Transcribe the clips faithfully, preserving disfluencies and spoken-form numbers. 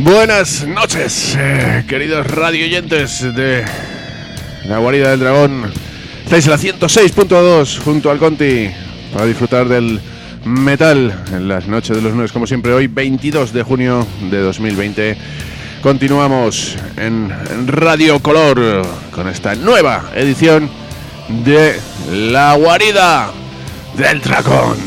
Buenas noches, eh, queridos radioyentes de La Guarida del Dragón. Estáis en la ciento seis punto dos junto al Conti para disfrutar del metal en las noches de los lunes, como siempre. Hoy veintidós de junio de dos mil veinte. Continuamos en Radio Color con esta nueva edición de La Guarida del Dragón.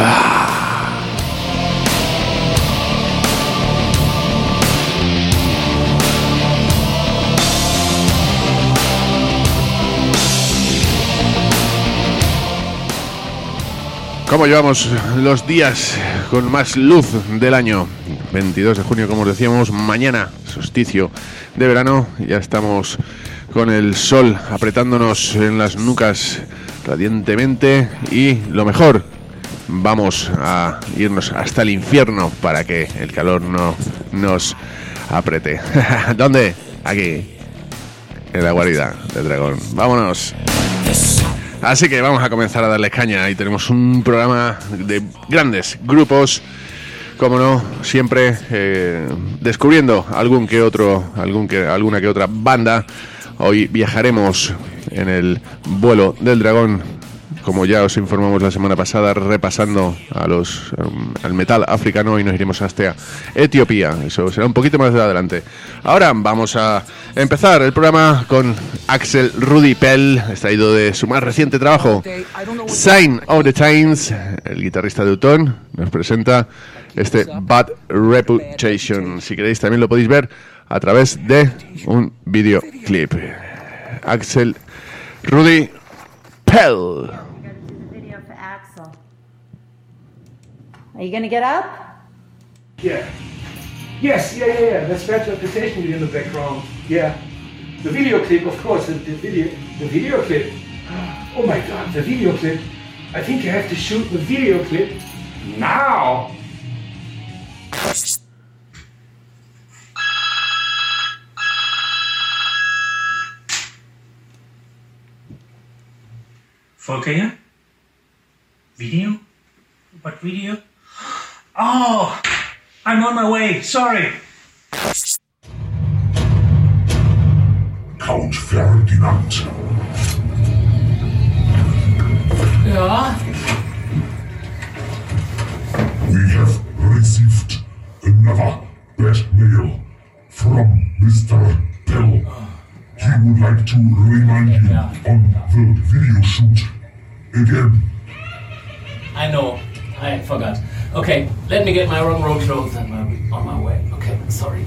¿Cómo llevamos los días con más luz del año? veintidós de junio, como os decíamos, mañana, solsticio de verano. Ya estamos con el sol apretándonos en las nucas radiantemente. Y lo mejor, vamos a irnos hasta el infierno para que el calor no nos apriete. ¿Dónde? Aquí, en la guarida del dragón. ¡Vámonos! Así que vamos a comenzar a darle caña. Y tenemos un programa de grandes grupos, como no, siempre eh, descubriendo algún que otro, algún que, alguna que otra banda. Hoy viajaremos en el vuelo del dragón, como ya os informamos la semana pasada, repasando a los um, al metal africano, y nos iremos hasta Etiopía. Eso será un poquito más de adelante. Ahora vamos a empezar el programa con Axel Rudi Pell, extraído de su más reciente trabajo, Sign of the Times. El guitarrista de Utón nos presenta este Bad Reputation. Si queréis también lo podéis ver a través de un videoclip. Axel Rudi Pell. Are you going to get up? Yeah. Yes, yeah, yeah, yeah. That's Bad Reputation in the background. Yeah. The video clip, of course, the, the video the video clip. Oh my god, the video clip. I think you have to shoot the video clip now. Volker? Video? What video? Oh, I'm on my way. Sorry. Count Ferdinand. Ja? We have received another bad mail from Mister Pell. He would like to remind you on the video shoot again. I know. I forgot. Okay, let me get my wrong road clothes and I'm on my way. Okay, sorry.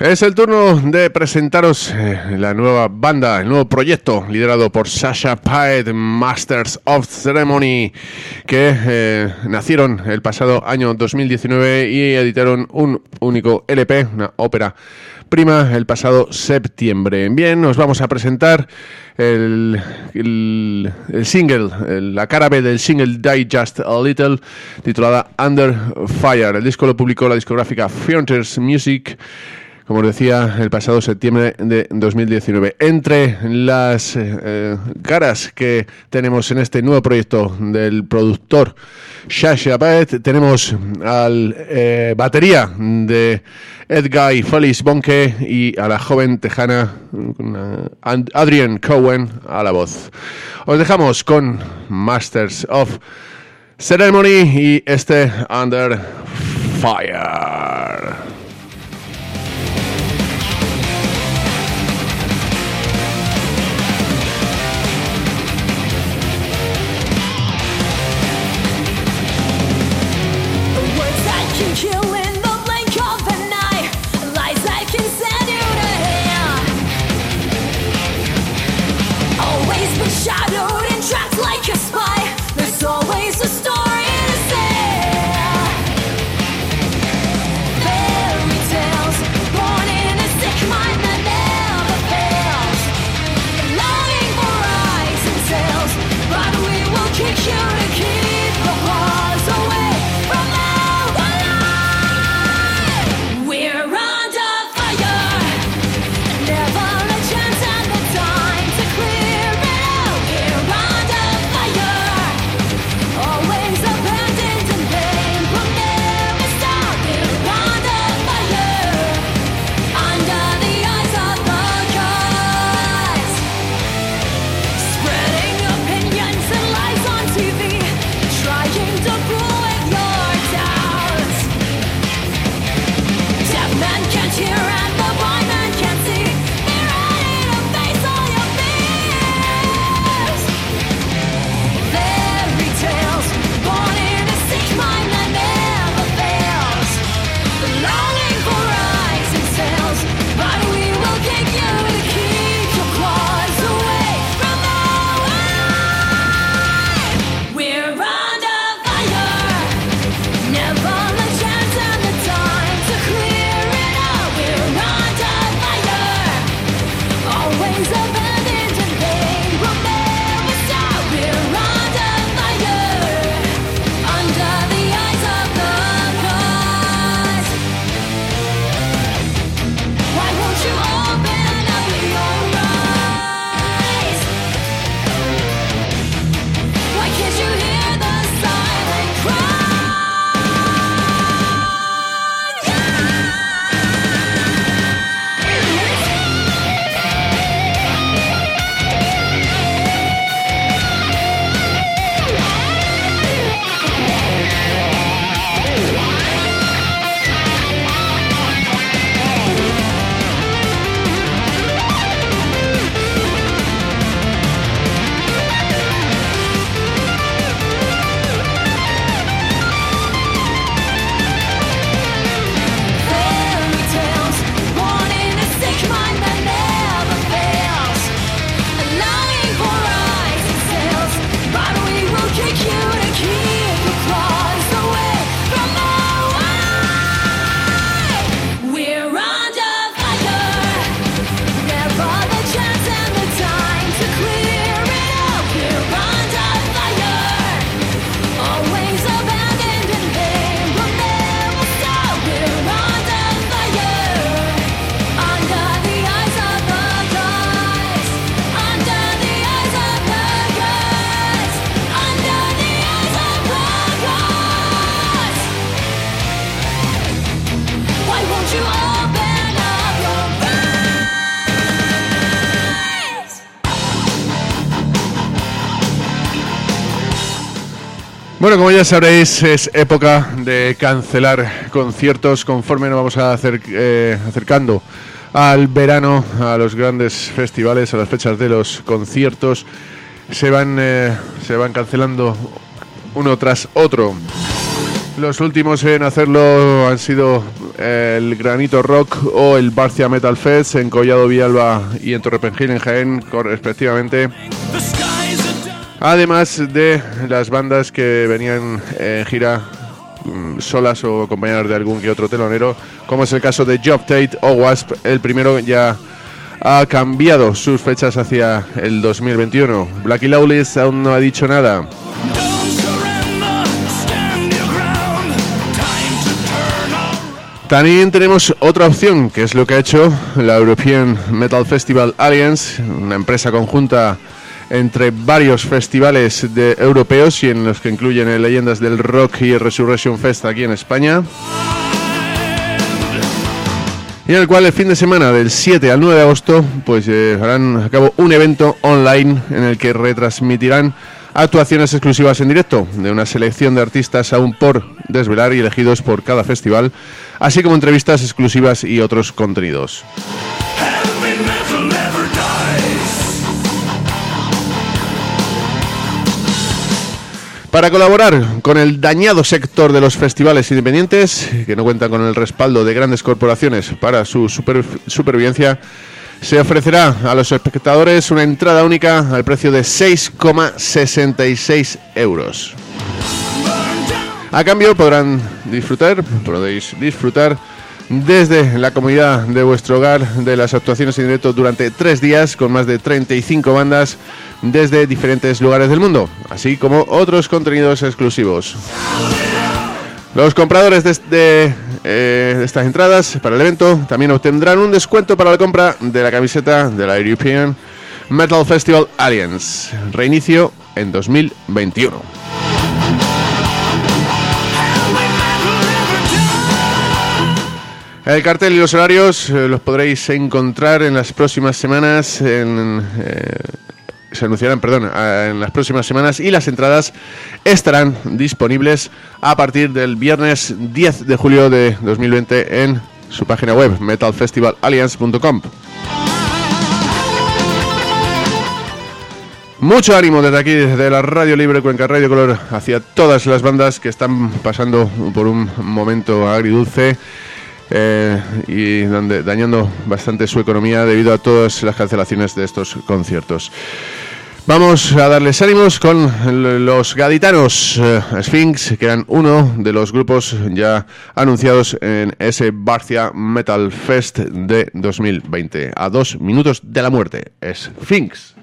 Es el turno de presentaros eh, la nueva banda, el nuevo proyecto liderado por Sasha Paet, Masters of Ceremony, que eh, nacieron el pasado año dos mil diecinueve y editaron un único L P, una ópera prima, el pasado septiembre. Bien, nos vamos a presentar el, el, el single, el, la cara B del single Die Just a Little, titulada Under Fire. El disco lo publicó la discográfica Frontiers Music, como os decía, el pasado septiembre de dos mil diecinueve. Entre las eh, caras que tenemos en este nuevo proyecto del productor Sasha Paet, tenemos al eh, batería de Edguy Félix Bonke y a la joven tejana Adrienne Cowan a la voz. Os dejamos con Masters of Ceremony y este Under Fire. Shadowed and trapped like a spy. There's always a story to say. Fairy tales, born in a sick mind that never fails. Longing for eyes and sails, but we will kick you to keep the paws away from our life. We're under fire, never a chance and the time to clear it. Bueno, como ya sabréis, es época de cancelar conciertos conforme nos vamos a hacer, eh, acercando al verano, a los grandes festivales, a las fechas de los conciertos. Se van, eh, se van cancelando uno tras otro. Los últimos en hacerlo han sido el Granito Rock o el Barcia Metal Fest en Collado Villalba y en Torrepengil en Jaén, respectivamente. Además de las bandas que venían en gira solas o acompañadas de algún que otro telonero, como es el caso de Job Tate o Wasp. El primero ya ha cambiado sus fechas hacia el dos mil veintiuno. Blackie Lawless aún no ha dicho nada. También tenemos otra opción, que es lo que ha hecho la European Metal Festival Alliance, una empresa conjunta entre varios festivales de europeos y en los que incluyen el Leyendas del Rock y el Resurrection Fest aquí en España. Y en el cual el fin de semana del siete al nueve de agosto pues eh, harán a cabo un evento online en el que retransmitirán actuaciones exclusivas en directo de una selección de artistas aún por desvelar y elegidos por cada festival, así como entrevistas exclusivas y otros contenidos. Para colaborar con el dañado sector de los festivales independientes, que no cuentan con el respaldo de grandes corporaciones para su super, supervivencia, se ofrecerá a los espectadores una entrada única al precio de seis coma sesenta y seis euros. A cambio podrán disfrutar, podéis disfrutar desde la comodidad de vuestro hogar de las actuaciones en directo durante tres días con más de treinta y cinco bandas desde diferentes lugares del mundo, así como otros contenidos exclusivos. Los compradores de, de, eh, de estas entradas para el evento también obtendrán un descuento para la compra de la camiseta de la European Metal Festival Alliance. Reinicio en dos mil veintiuno. El cartel y los horarios eh, los podréis encontrar en las próximas semanas en... Eh, se anunciarán, perdón, en las próximas semanas y las entradas estarán disponibles a partir del viernes diez de julio de dos mil veinte en su página web metal festival alliance punto com. Mucho ánimo desde aquí, desde la Radio Libre Cuenca Radio Color, hacia todas las bandas que están pasando por un momento agridulce eh, y donde, dañando bastante su economía debido a todas las cancelaciones de estos conciertos. Vamos a darles ánimos con los gaditanos eh, Sphinx, que eran uno de los grupos ya anunciados en ese Barcia Metal Fest de dos mil veinte. A dos minutos de la muerte, Sphinx.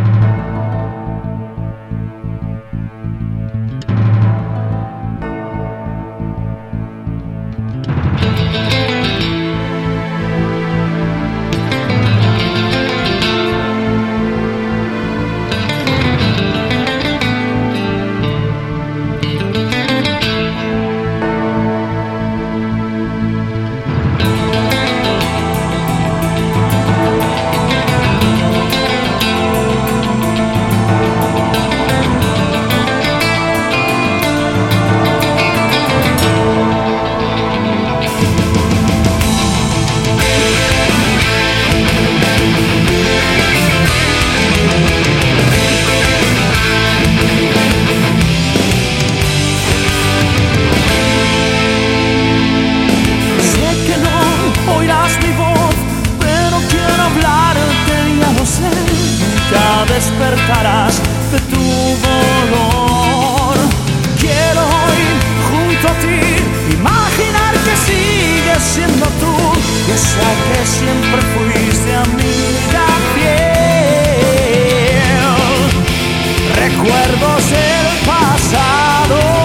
despertarás de tu dolor. Quiero ir junto a ti, imaginar que sigues siendo tú, esa que siempre fuiste amiga fiel. Recuerdos del pasado.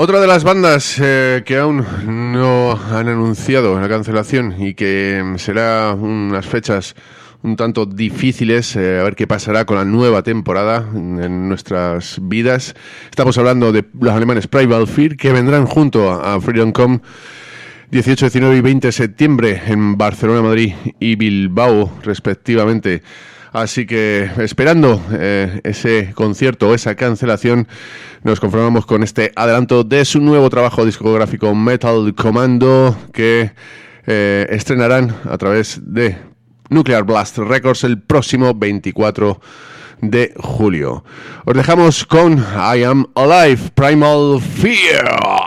Otra de las bandas eh, que aún no han anunciado la cancelación y que será unas fechas un tanto difíciles, eh, a ver qué pasará con la nueva temporada en nuestras vidas. Estamos hablando de los alemanes Primal Fear, que vendrán junto a Freedom Com dieciocho, diecinueve y veinte de septiembre en Barcelona, Madrid y Bilbao, respectivamente. Así que, esperando eh, ese concierto o esa cancelación, nos conformamos con este adelanto de su nuevo trabajo discográfico Metal Commando, que eh, estrenarán a través de Nuclear Blast Records el próximo veinticuatro de julio. Os dejamos con I Am Alive, Primal Fear.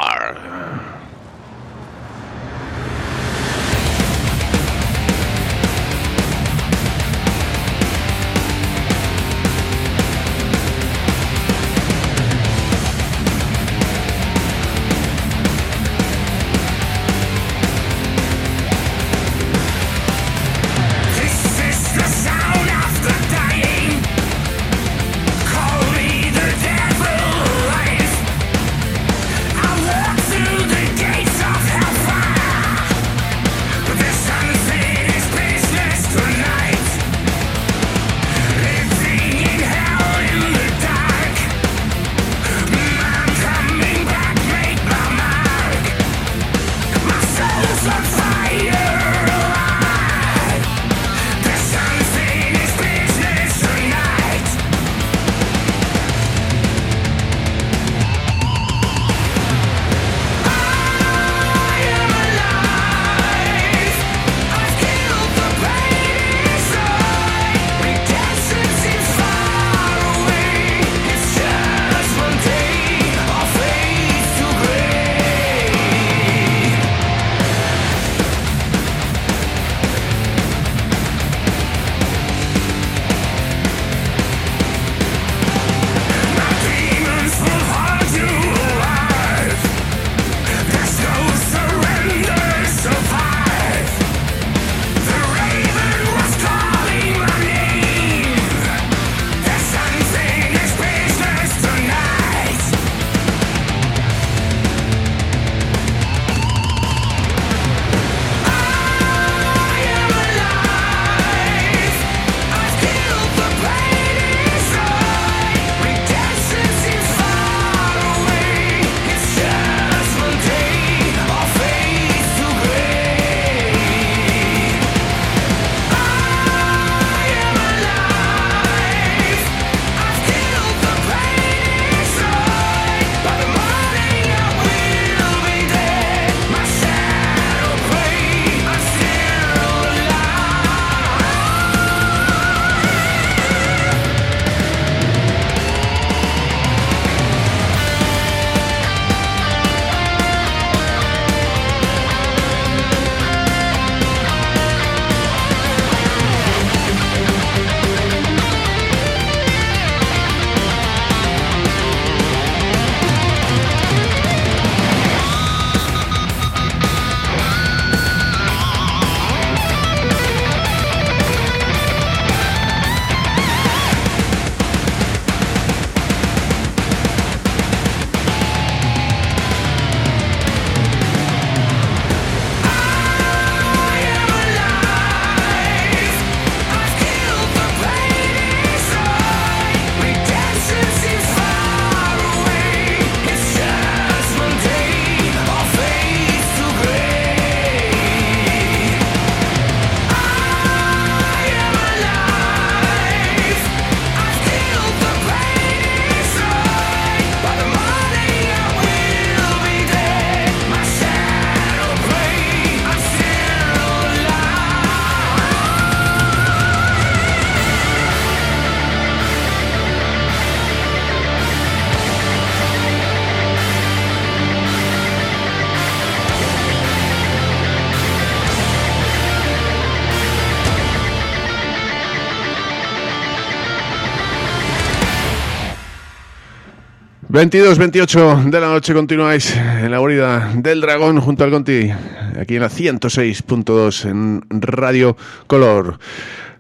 veintidós veintiocho de la noche continuáis en la guarida del Dragón junto al Conti, aquí en la ciento seis punto dos en Radio Color.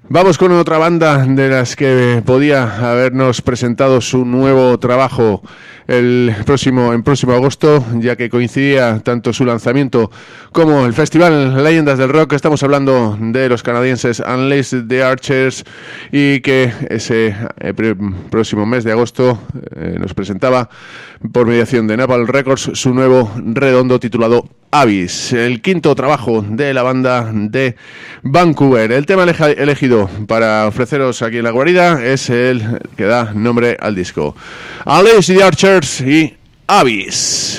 Vamos con otra banda de las que podía habernos presentado su nuevo trabajo el próximo en próximo agosto, ya que coincidía tanto su lanzamiento como el festival Leyendas del Rock. Estamos hablando de los canadienses Unleash the Archers, y que ese eh, próximo mes de agosto eh, nos presentaba por mediación de Napalm Records su nuevo redondo titulado Abyss, el quinto trabajo de la banda de Vancouver. El tema eleja, elegido para ofreceros aquí en la guarida es el que da nombre al disco, Unleash the Archers y Abyss.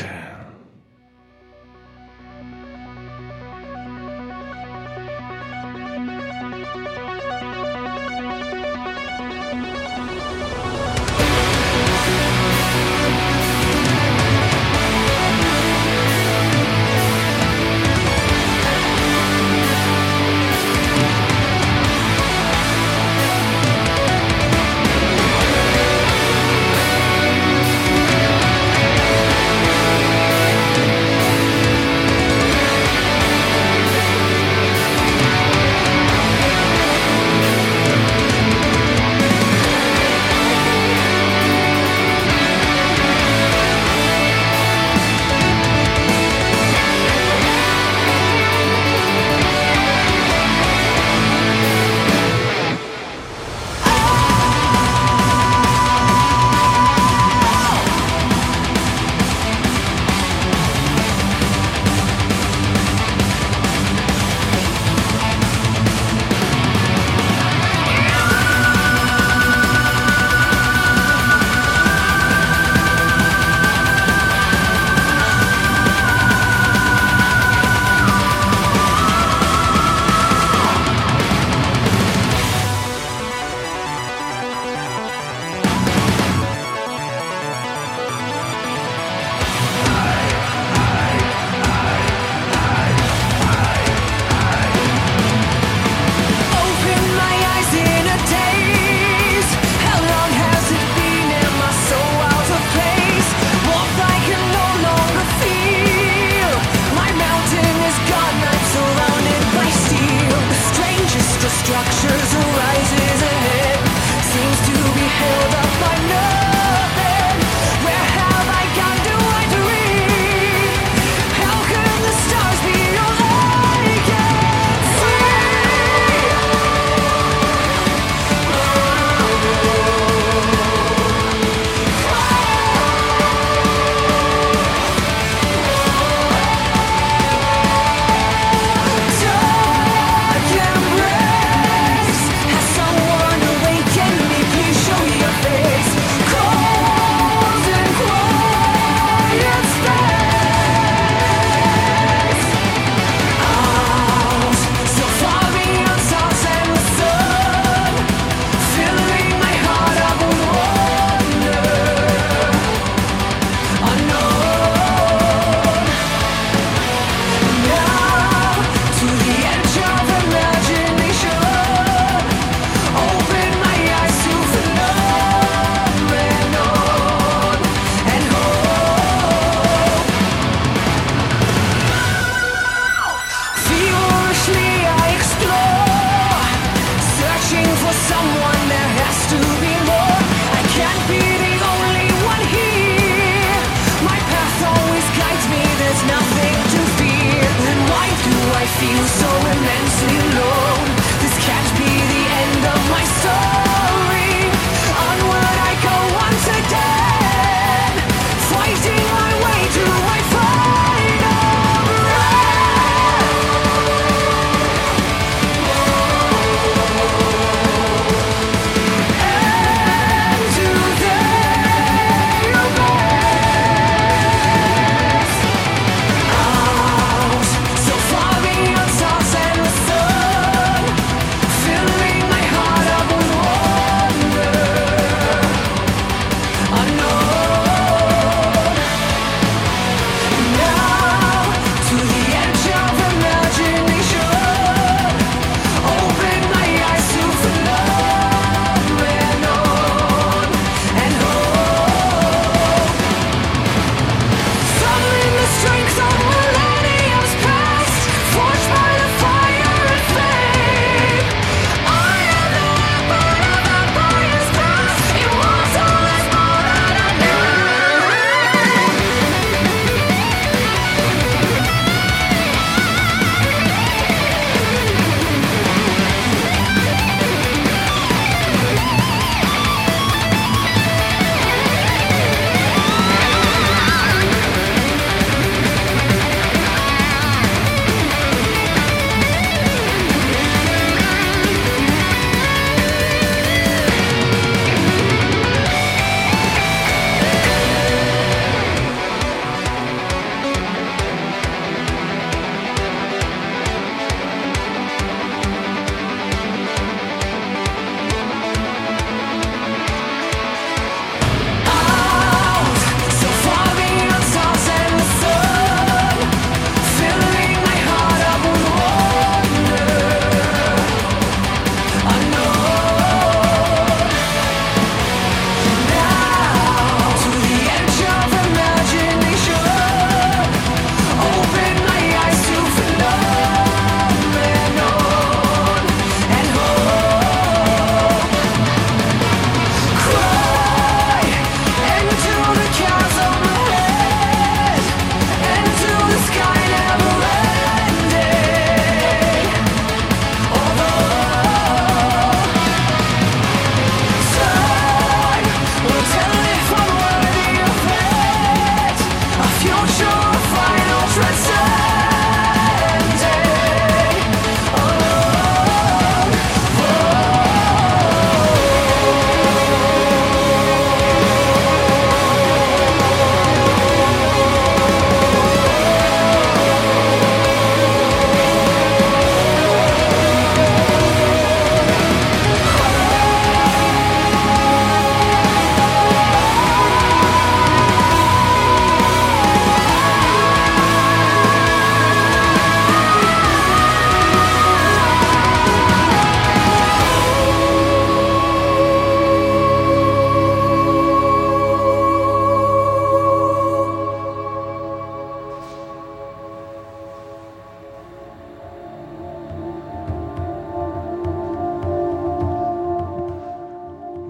Unleash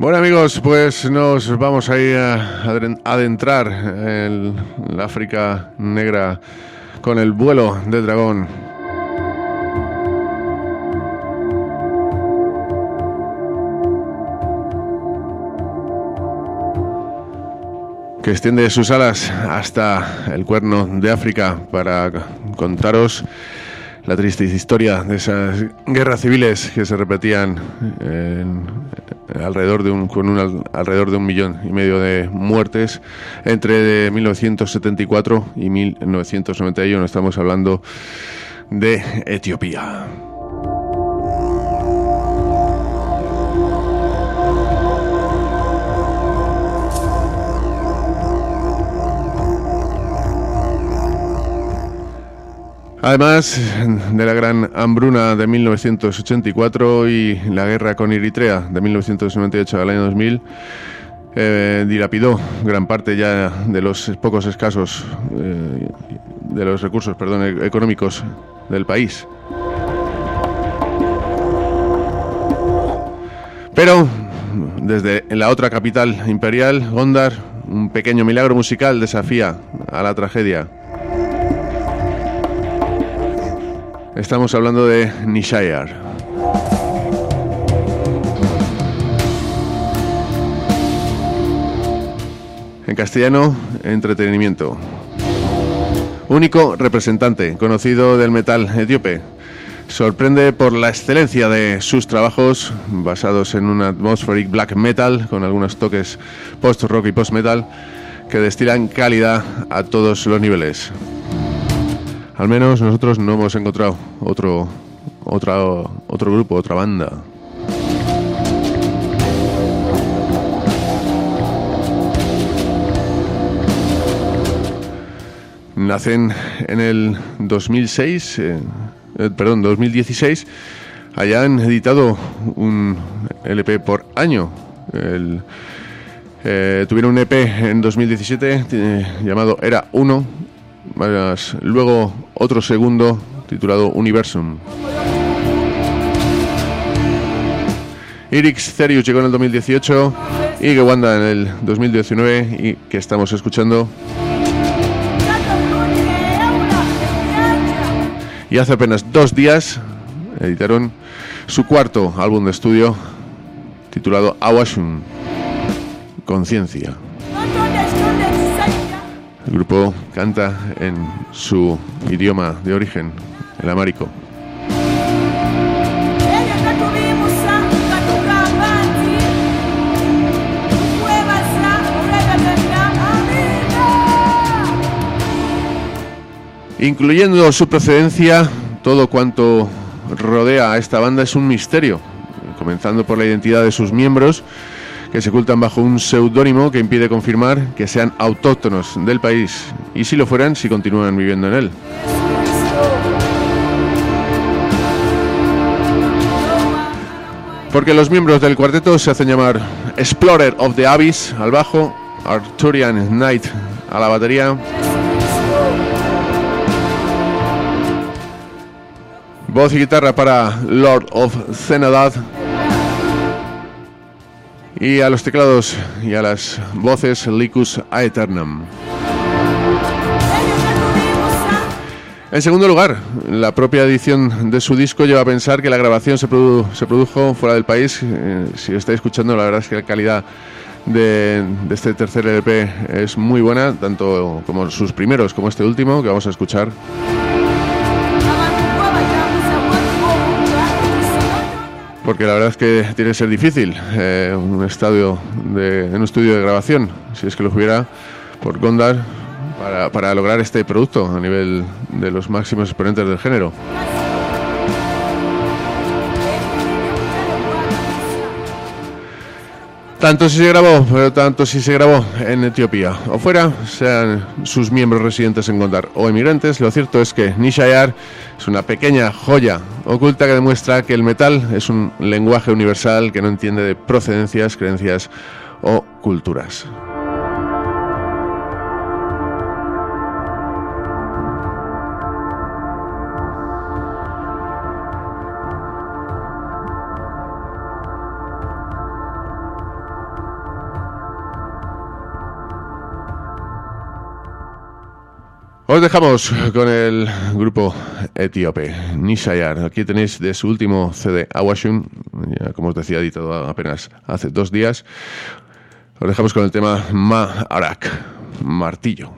Bueno amigos, pues nos vamos a ir a adentrar en la África negra con el vuelo del dragón. Que extiende sus alas hasta el Cuerno de África para contaros la triste historia de esas guerras civiles que se repetían en, alrededor de un, con un, alrededor de un millón y medio de muertes entre mil novecientos setenta y cuatro y mil novecientos noventa y uno. Estamos hablando de Etiopía. Además de la gran hambruna de mil novecientos ochenta y cuatro y la guerra con Eritrea de mil novecientos noventa y ocho al año dos mil, eh, dilapidó gran parte ya de los pocos escasos eh, de los recursos, perdón, económicos del país. Pero desde la otra capital imperial, Gondar, un pequeño milagro musical desafía a la tragedia. Estamos hablando de Nishayar. En castellano, entretenimiento. Único representante conocido del metal etíope. Sorprende por la excelencia de sus trabajos basados en un atmospheric black metal con algunos toques post-rock y post-metal que destilan calidad a todos los niveles. Al menos nosotros no hemos encontrado otro, otra, otro grupo, otra banda. Nacen en el dos mil seis, eh, eh, perdón, dos mil dieciséis. Allá han editado un L P por año. El, eh, tuvieron un E P en dos mil diecisiete eh, llamado Era uno. Más, luego otro segundo titulado Universum. Irix Therius llegó en el dos mil dieciocho y Gewanda en el dos mil diecinueve, y que estamos escuchando. Y hace apenas dos días editaron su cuarto álbum de estudio titulado Awashun, Conciencia. El grupo canta en su idioma de origen, el amárico. Incluyendo su procedencia, todo cuanto rodea a esta banda es un misterio, comenzando por la identidad de sus miembros, que se ocultan bajo un seudónimo que impide confirmar que sean autóctonos del país, y si lo fueran, si continúan viviendo en él. Porque los miembros del cuarteto se hacen llamar Explorer of the Abyss al bajo, Arthurian Knight a la batería, voz y guitarra para Lord of Zenadad, y a los teclados y a las voces Licus Aeternam. En segundo lugar, la propia edición de su disco lleva a pensar que la grabación se, produ- se produjo fuera del país. Eh, si lo estáis escuchando, la verdad es que la calidad de, de este tercer L P es muy buena, tanto como sus primeros como este último que vamos a escuchar. Porque la verdad es que tiene que ser difícil eh, un estadio de, en un estudio de grabación, si es que lo hubiera, por Gondar, para, para lograr este producto a nivel de los máximos exponentes del género. Tanto si se grabó, pero tanto si se grabó en Etiopía o fuera, sean sus miembros residentes en Gondar o emigrantes, lo cierto es que Nishayar es una pequeña joya oculta que demuestra que el metal es un lenguaje universal que no entiende de procedencias, creencias o culturas. Os dejamos con el grupo etíope Nishayar. Aquí tenéis de su último C D, Awashun, ya como os decía, editado apenas hace dos días. Os dejamos con el tema Ma Arak, martillo.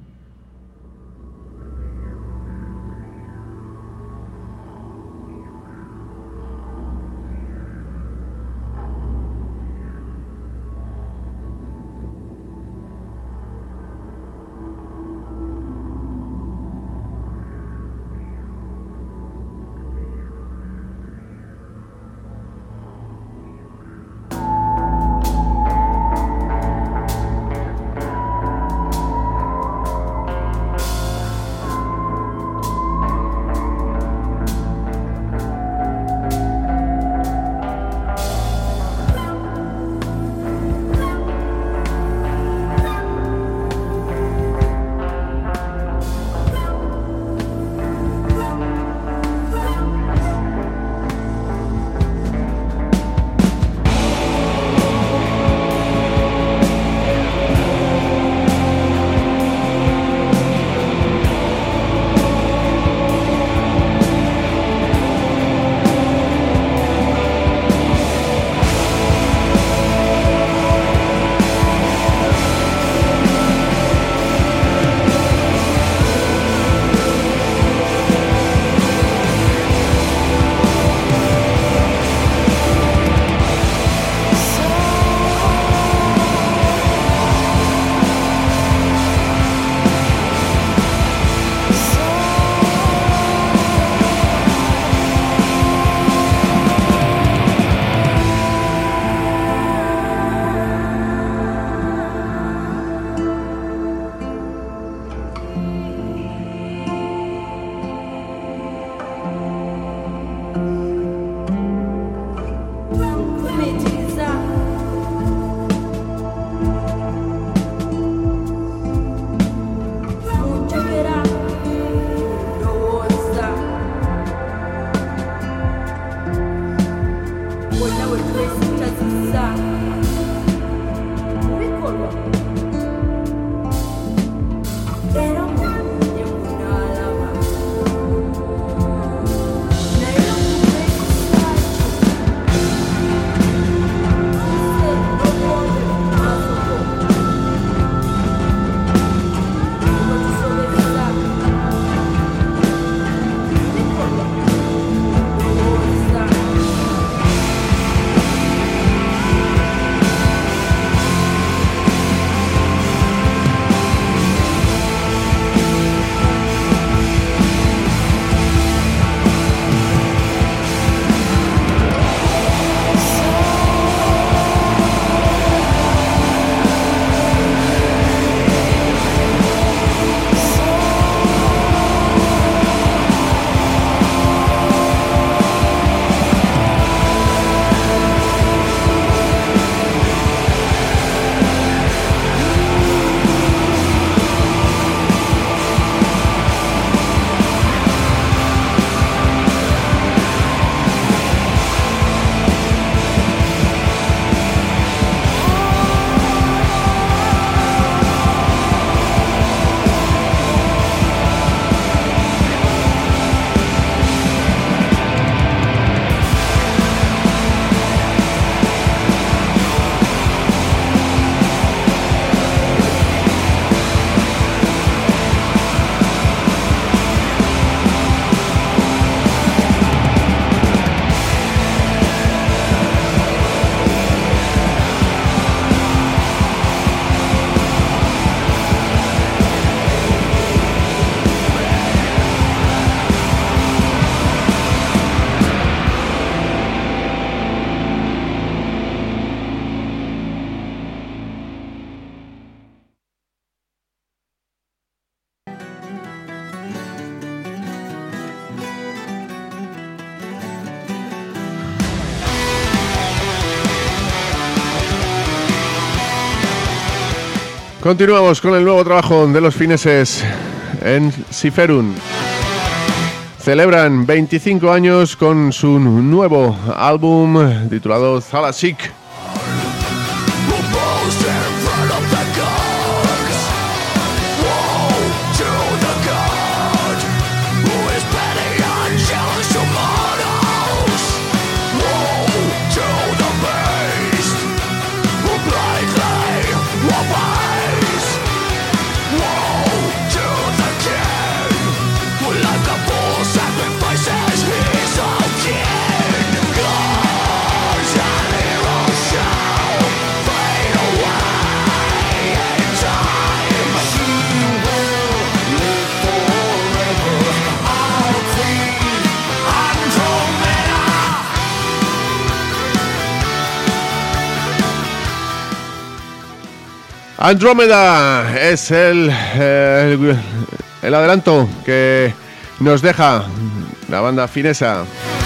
Continuamos con el nuevo trabajo de los fineses en Siferun. Celebran veinticinco años con su nuevo álbum titulado Thalasik. Go Andrómeda es el, el, el adelanto que nos deja la banda finesa.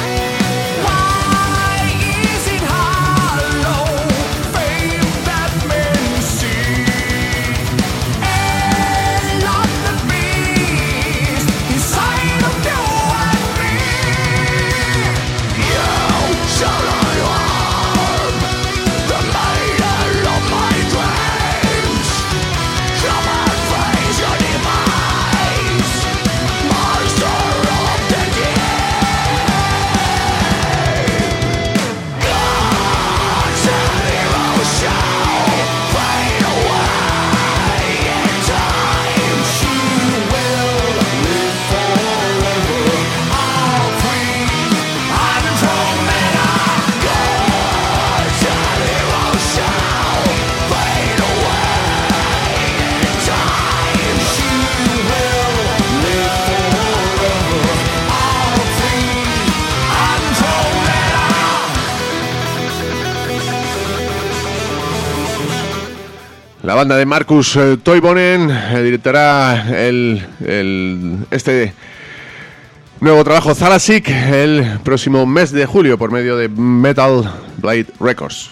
La banda de Markus eh, Toivonen editará el, el, este nuevo trabajo Thalassic el próximo mes de julio por medio de Metal Blade Records.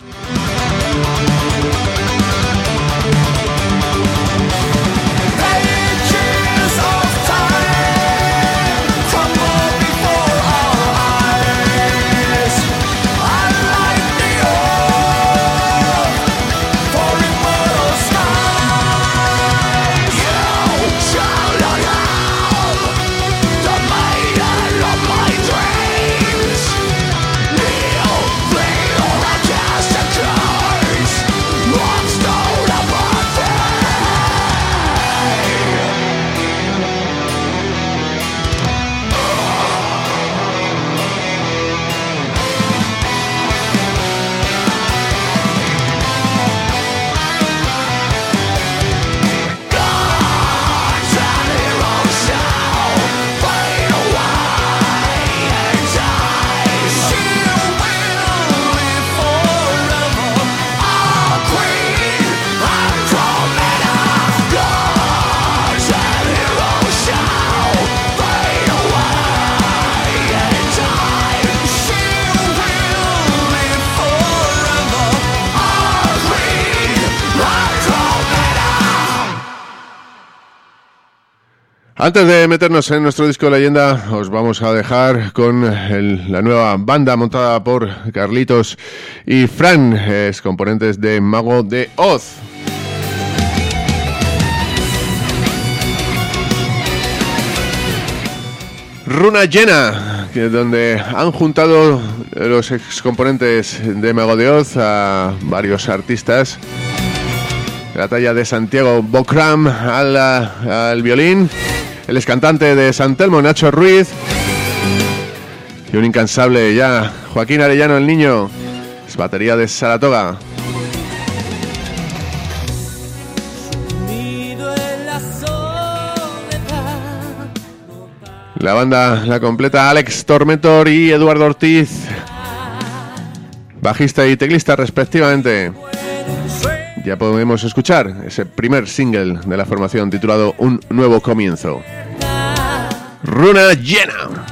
Antes de meternos en nuestro disco de leyenda, os vamos a dejar con el, la nueva banda montada por Carlitos y Fran, es componentes de Mago de Oz. Runa Llena, que donde han juntado los excomponentes de Mago de Oz a varios artistas. La talla de Santiago Bokram al, al violín. El ex cantante de San Telmo, Nacho Ruiz. Y un incansable ya, Joaquín Arellano, el niño. Es batería de Saratoga. La banda la completa Alex Tormentor y Eduardo Ortiz, bajista y teclista respectivamente. Ya podemos escuchar ese primer single de la formación titulado Un Nuevo Comienzo. Runa Llena.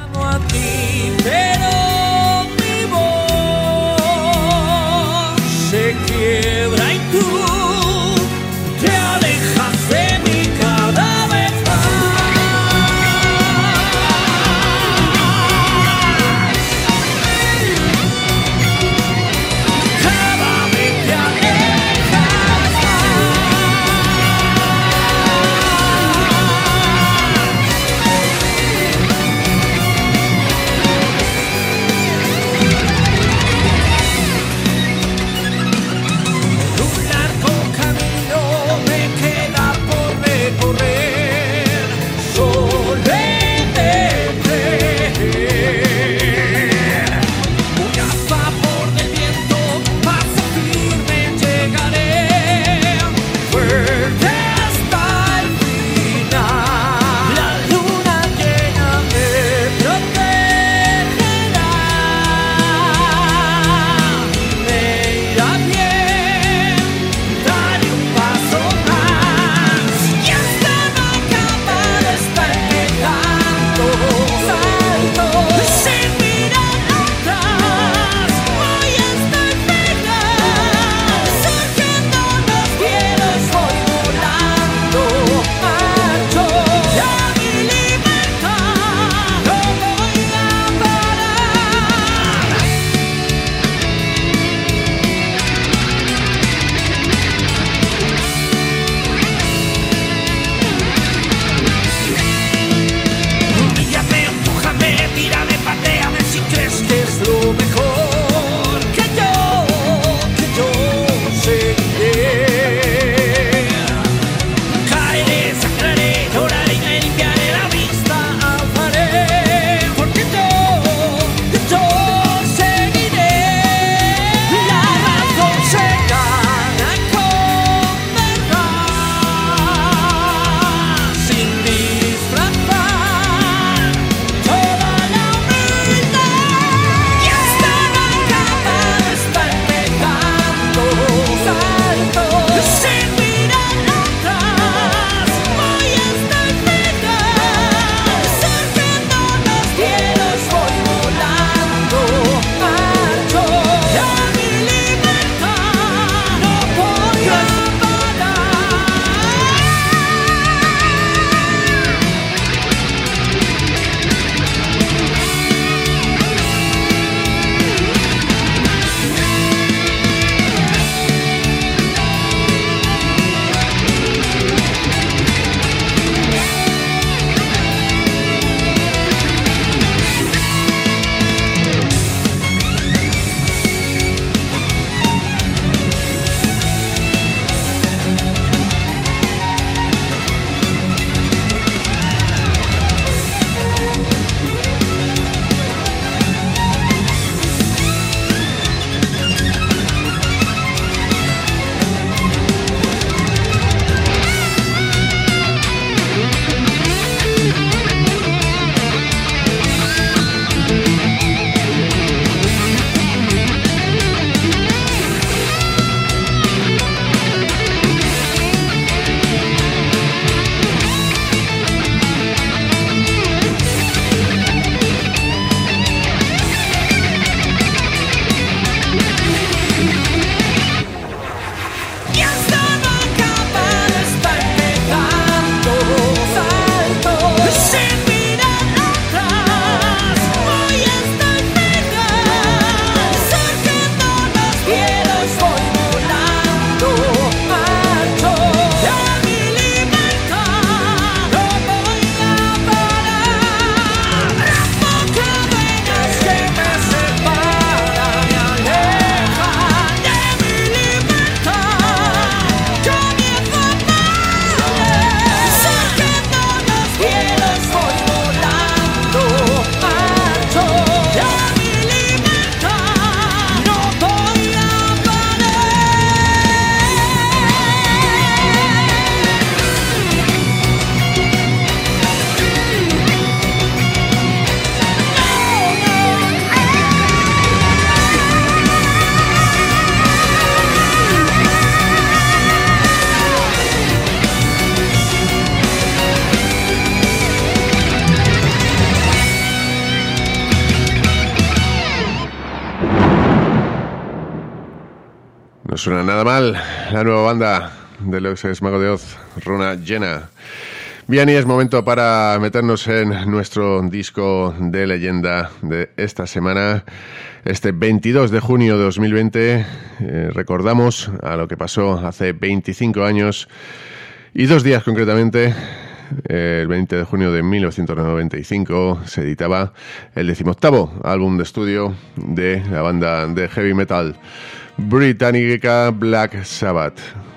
suena nada mal la nueva banda de los ex Mago de Oz, Runa Llena. Bien, y es momento para meternos en nuestro disco de leyenda de esta semana. Este veintidós de junio de dos mil veinte eh, recordamos a lo que pasó hace veinticinco años y dos días concretamente. El veinte de junio de mil novecientos noventa y cinco se editaba el decimoctavo álbum de estudio de la banda de heavy metal británica Black Sabbath.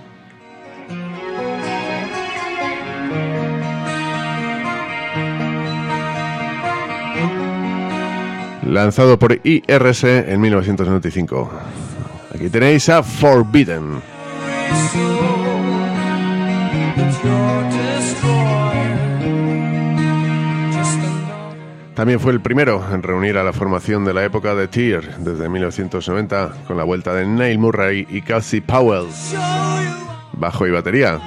Lanzado por I R S en mil novecientos noventa y cinco. Aquí tenéis a Forbidden. También fue el primero en reunir a la formación de la época de Tear desde mil novecientos noventa con la vuelta de Neil Murray y Casey Powell, bajo y batería.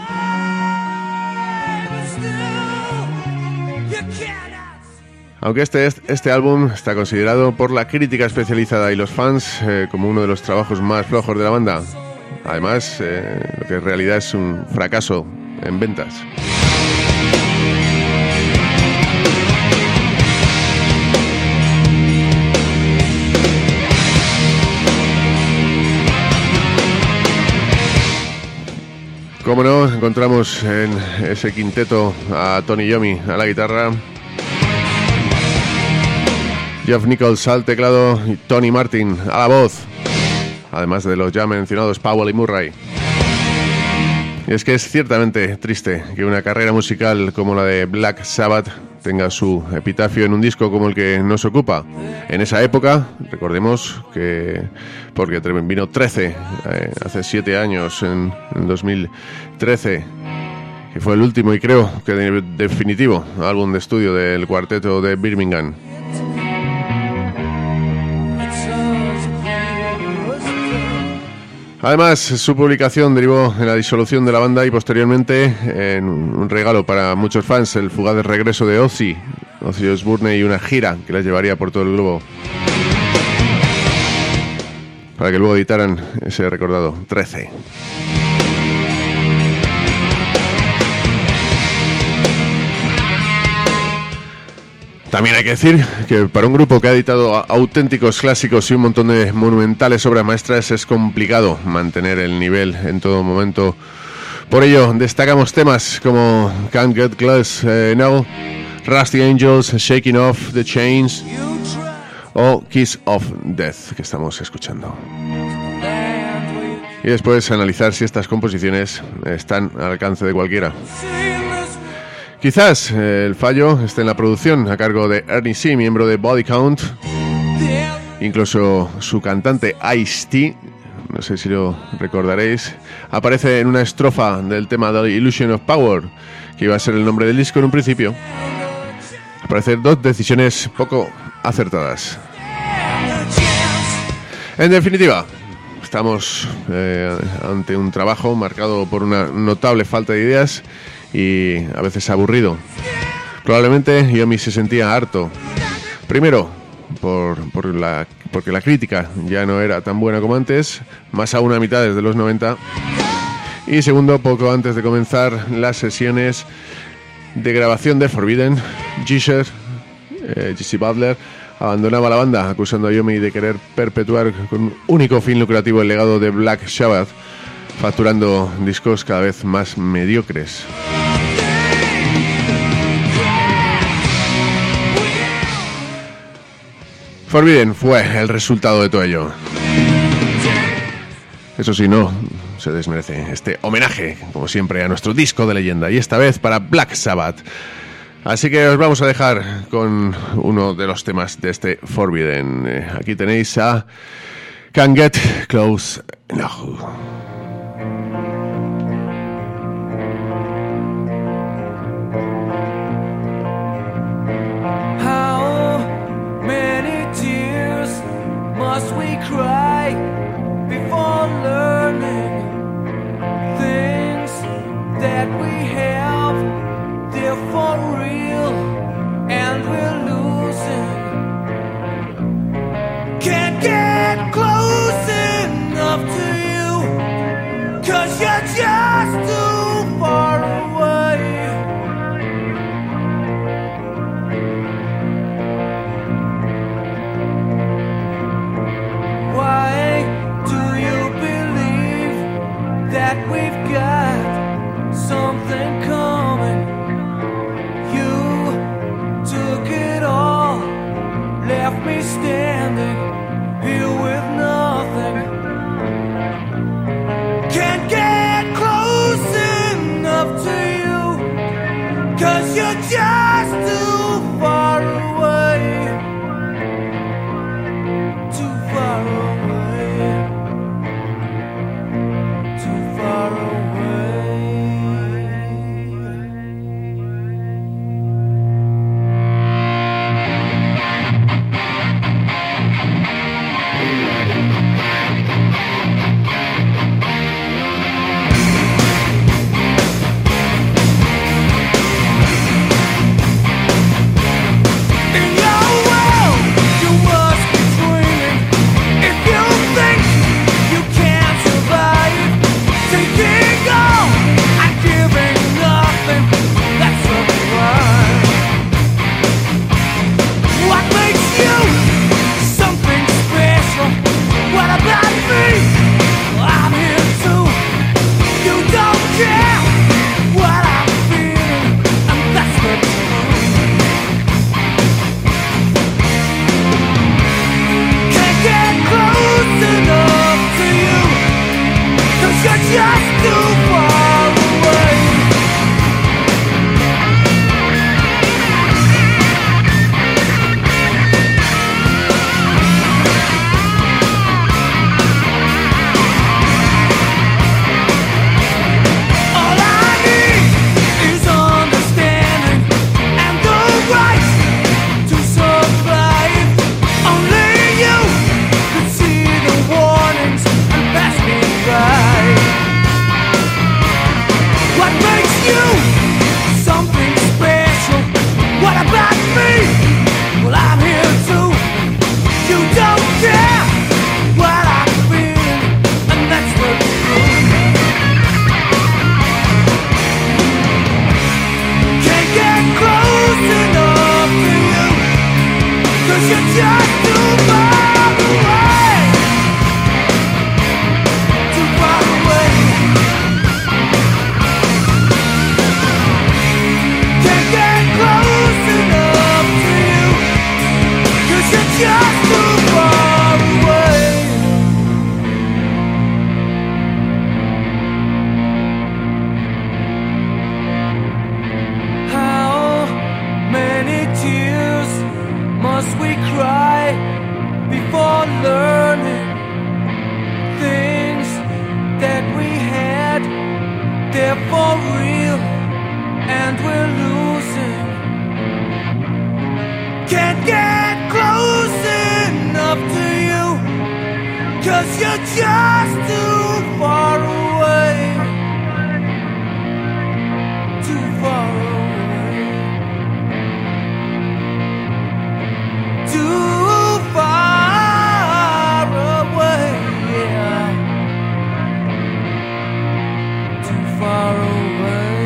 Aunque este, este álbum está considerado por la crítica especializada y los fans eh, como uno de los trabajos más flojos de la banda. Además, eh, lo que en realidad es un fracaso en ventas. Como no, encontramos en ese quinteto a Tony Iommi a la guitarra, Jeff Nichols al teclado y Tony Martin a la voz, además de los ya mencionados Powell y Murray. Y es que es ciertamente triste que una carrera musical como la de Black Sabbath tenga su epitafio en un disco como el que nos ocupa. En esa época, recordemos que, porque vino trece, eh, hace siete años, en, en dos mil trece, que fue el último y creo que de, definitivo álbum de estudio del cuarteto de Birmingham. Además, su publicación derivó en la disolución de la banda y posteriormente en un regalo para muchos fans, el fugaz regreso de Ozzy, Ozzy Osbourne, y una gira que les llevaría por todo el globo para que luego editaran ese recordado trece. También hay que decir que para un grupo que ha editado auténticos clásicos y un montón de monumentales obras maestras es complicado mantener el nivel en todo momento. Por ello destacamos temas como Can't Get Close uh, Now, Rusty Angels, Shaking Off the Chains o Kiss of Death, que estamos escuchando. Y después analizar si estas composiciones están al alcance de cualquiera. Quizás eh, el fallo esté en la producción a cargo de Ernie C., miembro de Body Count. Incluso su cantante Ice-T, no sé si lo recordaréis, aparece en una estrofa del tema The Illusion of Power, que iba a ser el nombre del disco en un principio. Aparecen dos decisiones poco acertadas. En definitiva, estamos eh, ante un trabajo marcado por una notable falta de ideas y a veces aburrido. Probablemente Iommi se sentía harto. Primero, por, por la, porque la crítica ya no era tan buena como antes, más aún a mitades de los noventa. Y segundo, poco antes de comenzar las sesiones de grabación de Forbidden, Geezer, eh, G C Butler, abandonaba la banda, acusando a Iommi de querer perpetuar con un único fin lucrativo el legado de Black Sabbath, facturando discos cada vez más mediocres. Forbidden fue el resultado de todo ello. Eso sí, no se desmerece este homenaje, como siempre, a nuestro disco de leyenda, y esta vez para Black Sabbath. Así que os vamos a dejar con uno de los temas de este Forbidden. Aquí tenéis a Can't Get Close Now. Must we cry before learning things that we have? They're for real and we're losing. Can't get close enough to you. you're just too far away. Too far away. Too far away. In your world, you must be dreaming. If you think you can't survive, taking all and giving nothing, that's a crime. What makes you something special? What about me? I'm here too. You don't care what I'm feeling, and that's the truth. Can't get close enough to you, 'cause you're just too far away. All I need is understanding and the right to survive. Only you could see the warnings and pass me by. What makes you something special? What about me? Well, I'm here too. You don't care what I'm feeling, and that's the truth. Can't get close enough to you, 'cause you're just too far away. Too far away. Can't get close enough to you, 'cause you're just too far away. How many tears must we cry before learning things that we had? They're for real, and we're losing. Can't get close enough to you, 'cause you're just too far away. Too far away. Too far away, yeah. Too far away.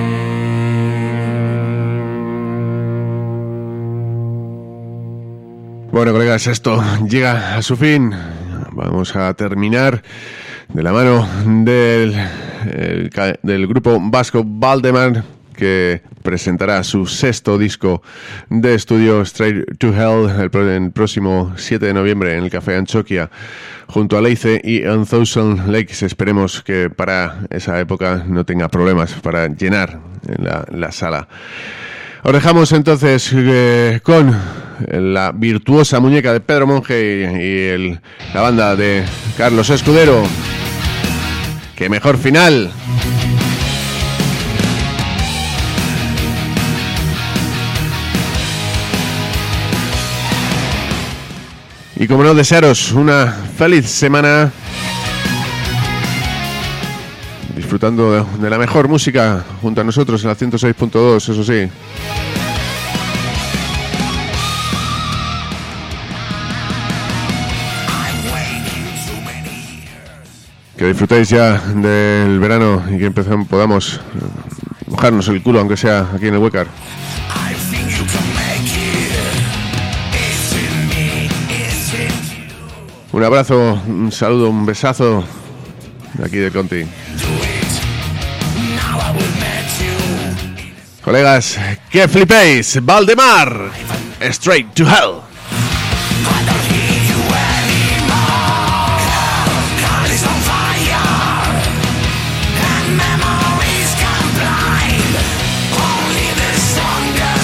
Bueno, colegas, esto llega a su fin. Vamos a terminar de la mano del, el, del grupo vasco Valdemar, que presentará su sexto disco de estudio, Straight to Hell, el, el próximo siete de noviembre en el Café Anchoquia, junto a Leice y On Thousand Lakes. Esperemos que para esa época no tenga problemas para llenar la, la sala. Os dejamos entonces eh, con la virtuosa muñeca de Pedro Monge y el, la banda de Carlos Escudero. ¡Qué mejor final! Y como no, desearos una feliz semana, disfrutando de, de la mejor música junto a nosotros en la ciento seis punto dos, eso sí. Que disfrutéis ya del verano y que empecemos, podamos mojarnos el culo, aunque sea aquí en el Huecar. Un abrazo, un saludo, un besazo de aquí de Conti. Colegas, que flipéis, Valdemar, Straight to Hell. Memories can blind, only the stronger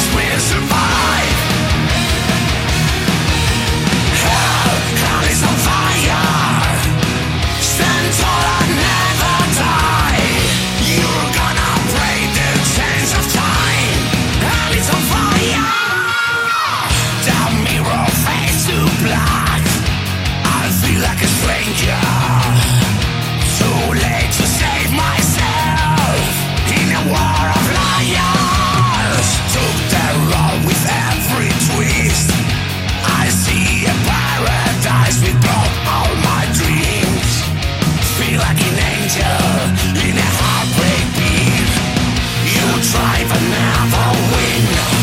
pain.